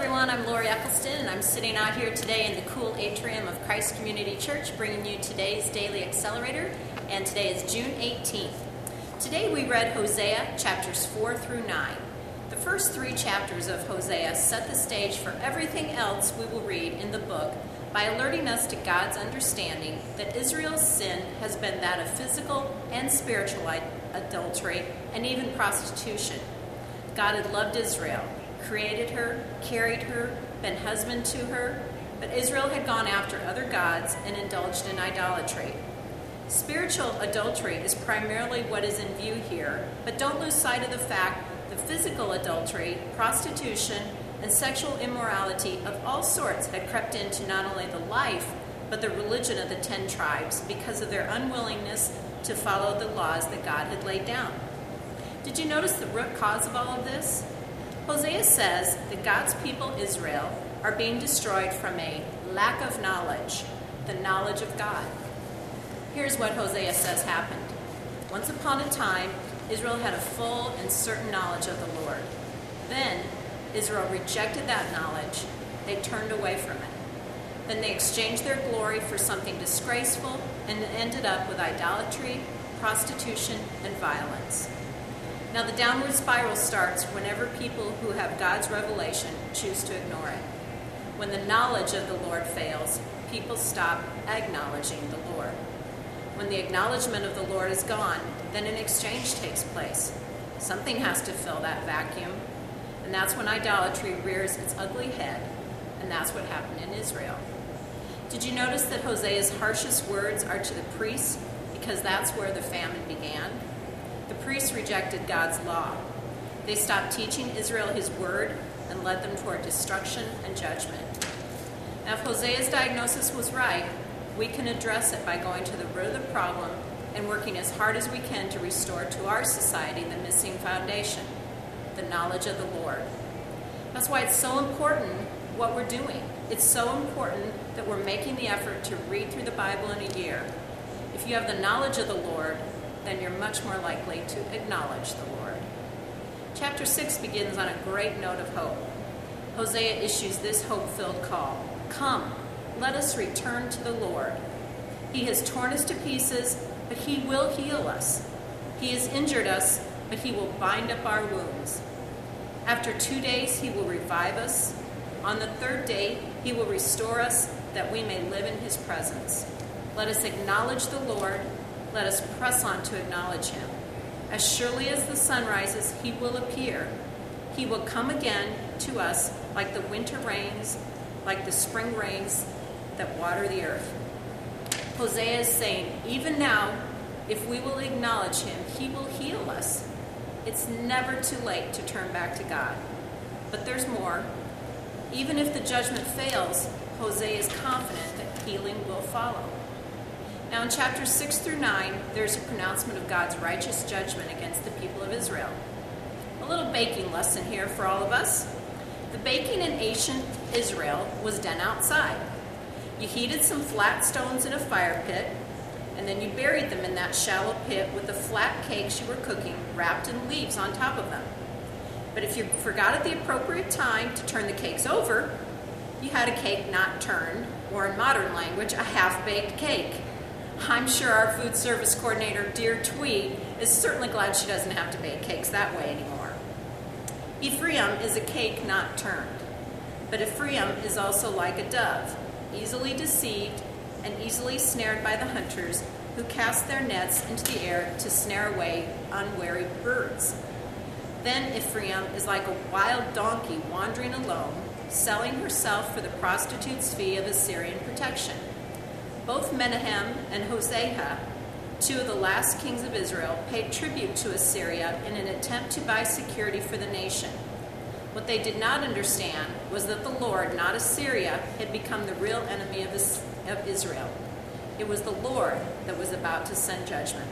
everyone, I'm Lori Eccleston, and I'm sitting out here today in the cool atrium of Christ Community Church, bringing you today's Daily Accelerator, and today is June 18th. Today we read Hosea chapters 4 through 9. The first 3 chapters of Hosea set the stage for everything else we will read in the book by alerting us to God's understanding that Israel's sin has been that of physical and spiritual adultery and even prostitution. God had loved Israel, created her, carried her, been husband to her, but Israel had gone after other gods and indulged in idolatry. Spiritual adultery is primarily what is in view here, but don't lose sight of the fact that physical adultery, prostitution, and sexual immorality of all sorts had crept into not only the life, but the religion of the 10 tribes because of their unwillingness to follow the laws that God had laid down. Did you notice the root cause of all of this? Hosea says that God's people Israel are being destroyed from a lack of knowledge, the knowledge of God. Here's what Hosea says happened. Once upon a time, Israel had a full and certain knowledge of the Lord. Then Israel rejected that knowledge. They turned away from it. Then they exchanged their glory for something disgraceful and ended up with idolatry, prostitution, and violence. Now the downward spiral starts whenever people who have God's revelation choose to ignore it. When the knowledge of the Lord fails, people stop acknowledging the Lord. When the acknowledgement of the Lord is gone, then an exchange takes place. Something has to fill that vacuum, and that's when idolatry rears its ugly head, and that's what happened in Israel. Did you notice that Hosea's harshest words are to the priests, because that's where the famine began? The priests rejected God's law. They stopped teaching Israel his word and led them toward destruction and judgment. Now, if Hosea's diagnosis was right, we can address it by going to the root of the problem and working as hard as we can to restore to our society the missing foundation, the knowledge of the Lord. That's why it's so important what we're doing. It's so important that we're making the effort to read through the Bible in a year. If you have the knowledge of the Lord, then you're much more likely to acknowledge the Lord. Chapter 6 begins on a great note of hope. Hosea issues this hope-filled call. Come, let us return to the Lord. He has torn us to pieces, but he will heal us. He has injured us, but he will bind up our wounds. After 2 days, he will revive us. On the 3rd day, he will restore us, that we may live in his presence. Let us acknowledge the Lord. Let us press on to acknowledge him. As surely as the sun rises, he will appear. He will come again to us like the winter rains, like the spring rains that water the earth. Hosea is saying, even now, if we will acknowledge him, he will heal us. It's never too late to turn back to God. But there's more. Even if the judgment fails, Hosea is confident that healing will follow. Now in chapters 6 through 9, there's a pronouncement of God's righteous judgment against the people of Israel. A little baking lesson here for all of us. The baking in ancient Israel was done outside. You heated some flat stones in a fire pit, and then you buried them in that shallow pit with the flat cakes you were cooking wrapped in leaves on top of them. But if you forgot at the appropriate time to turn the cakes over, you had a cake not turned, or in modern language, a half-baked cake. I'm sure our food service coordinator, Dear Tweed, is certainly glad she doesn't have to bake cakes that way anymore. Ephraim is a cake not turned, but Ephraim is also like a dove, easily deceived and easily snared by the hunters who cast their nets into the air to snare away unwary birds. Then Ephraim is like a wild donkey wandering alone, selling herself for the prostitute's fee of Assyrian protection. Both Menahem and Hosea, 2 of the last kings of Israel, paid tribute to Assyria in an attempt to buy security for the nation. What they did not understand was that the Lord, not Assyria, had become the real enemy of Israel. It was the Lord that was about to send judgment.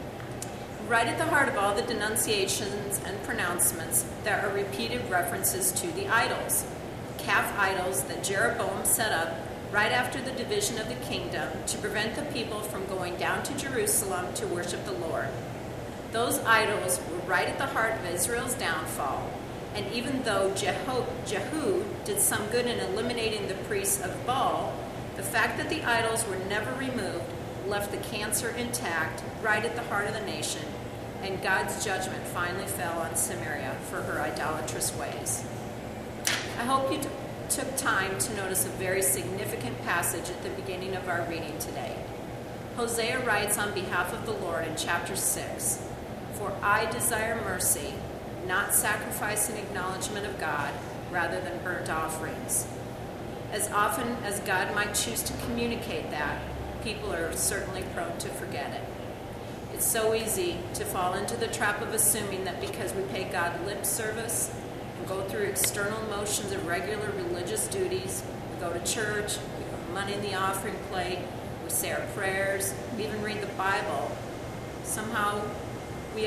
Right at the heart of all the denunciations and pronouncements, there are repeated references to the idols, calf idols that Jeroboam set up right after the division of the kingdom to prevent the people from going down to Jerusalem to worship the Lord. Those idols were right at the heart of Israel's downfall, And even though Jehu did some good in eliminating the priests of Baal, the fact that the idols were never removed left the cancer intact right at the heart of the nation, and God's judgment finally fell on Samaria for her idolatrous ways. I hope you took time to notice a very significant passage at the beginning of our reading today. Hosea writes on behalf of the Lord in chapter 6, "For I desire mercy, not sacrifice and acknowledgement of God, rather than burnt offerings." As often as God might choose to communicate that, people are certainly prone to forget it. It's so easy to fall into the trap of assuming that because we pay God lip service and go through external motions of regular religious duties, we go to church, we put money in the offering plate, we say our prayers, we even read the Bible, somehow we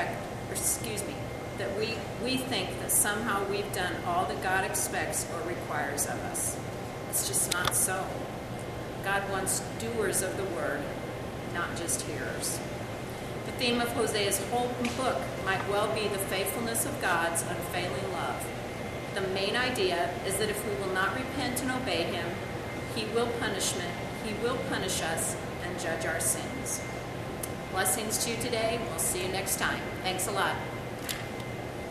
we think that somehow we've done all that God expects or requires of us. It's just not so. God wants doers of the word, not just hearers. The theme of Hosea's whole book might well be the faithfulness of God's unfailing love. The main idea is that if we will not repent and obey him, he will punish us and judge our sins. Blessings to you today. We'll see you next time. Thanks a lot.